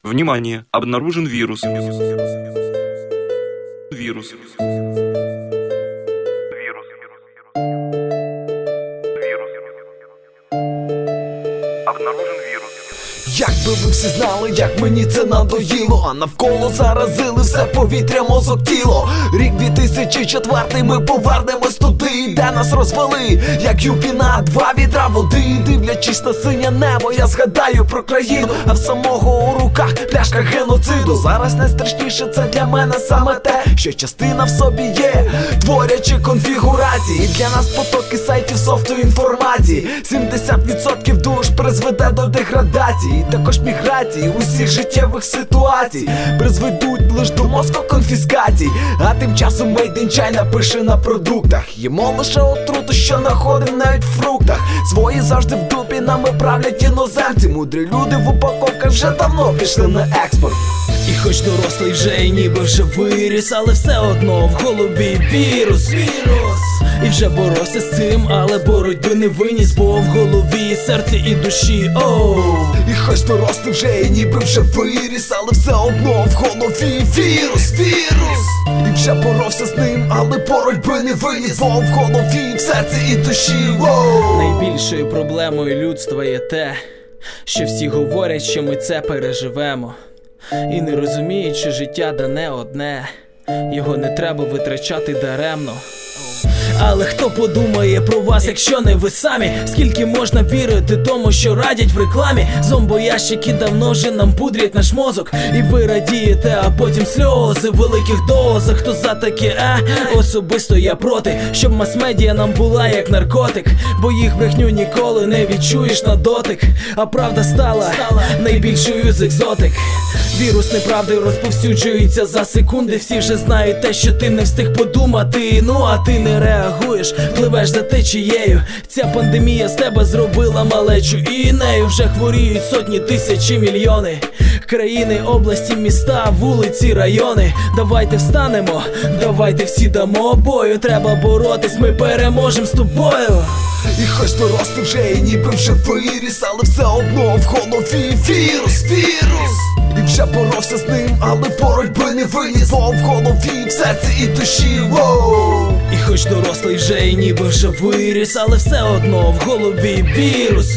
Внимание! Обнаружен вирус. Вирус. Обнаружен вірус. Якби ви всі знали, як мені це надоїло, а навколо заразили все повітря, мозок, тіло. Рік 2004, ми повернемось туди, де нас розвели, як юпі на 2 відра води. Дивлячись на синє небо, я згадаю про країну, а в самого у руках пляшка геноциду. Зараз найстрашніше це для мене саме те, що частина в собі є, творячи конфігурації. Для нас потоки сайтів, софту, інформації. 70% душ призведе до деградації, також міграції усіх життєвих ситуацій призведуть лиш до мозкоконфіскацій. А тим часом Made in China пише на продуктах: їмо лише отруту, що находим навіть в фруктах. Свої завжди в дупі, нами правлять іноземці. Мудрі люди в упаковках вже давно пішли на експорт. І хоч дорослий вже і ніби вже виріс, але все одно в голові вірус. І вже боровся з цим, але боротьби не виніс, бо в голові, серці і душі, оу. І хоч дорослий вже і ніби вже виріс, але все одно в голові вірус. І вже боровся з ним, але боротьби не виніс, бо в голові, в серці і душі, оу. Найбільшою проблемою людства є те, що всі говорять, що ми це переживемо, і не розуміють, що життя дане одне, його не треба витрачати даремно. Але хто подумає про вас, якщо не ви самі? Скільки можна вірити тому, що радять в рекламі? Зомбоящики давно вже нам пудрять наш мозок, і ви радієте, а потім сльози в великих дозах. Хто за таке, Особисто я проти, щоб мас-медіа нам була як наркотик, бо їх брехню ніколи не відчуєш на дотик. А правда стала найбільшою з екзотик. Вірус неправди розповсюджується за секунди. Всі вже знають те, що ти не встиг подумати. Ну а ти не реагуєш, пливеш за течією. Ця пандемія з тебе зробила малечу, і нею вже хворіють сотні, тисячі, мільйони. Країни, області, міста, вулиці, райони. Давайте встанемо, давайте всі дамо бою. Треба боротись, ми переможем з тобою. І хоч дорослий вже і ніби вже виріс, але все одно в голові вірус. І вже боровся з ним, але боротьби не виніс, бо в голові, в серці і душі, воу. І хоч дорослий вже і ніби вже виріс, але все одно в голові вірус.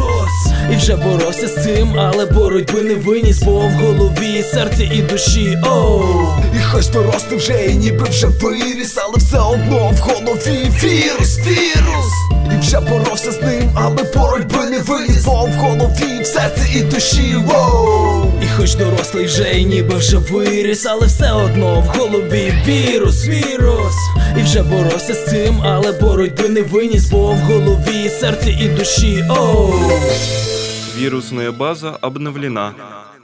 І вже боровся з цим, але боротьби не виніс, бо в голові, серці і душі, оу. І хоч дорослий вже і ніби вже виріс, але все одно в голові вірус. І вже боровся з ним, але боротьби не виніс, бо в голові, в серці і душі, воу. І хоч дорослий вже і ніби вже виріс, але все одно в голові вірус. І вже боровся з цим, але боротьби не виніс, бо в голові, серці і душі, оу. Вирусная база обновлена.